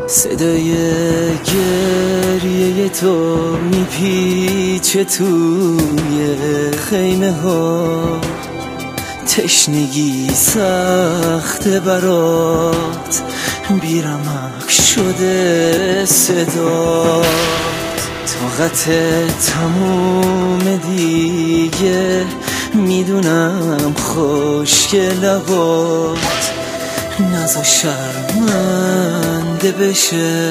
صدای گریه تو میپیچه توی خیمه ها، تشنگی سخت برات، بیرمق شده صدات، طاقت تموم دیگه، میدونم خشک لبات نزا شرمنده بشه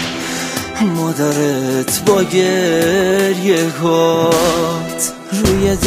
مادرت با گریه هات. روی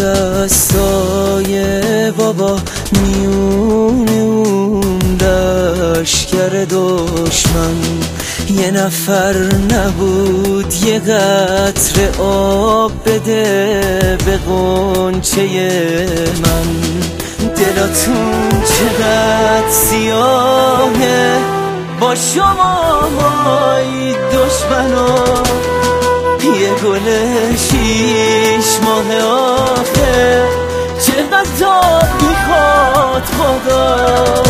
دستای بابا میونه اون لشکر دشمن، یه نفر نبود یه قطره آب بده به غنچه من. دلاتون چقدر سیاهه با شماهای دشمنا، یه گل 6 ماه آخه چقدر داد میخواد خدا.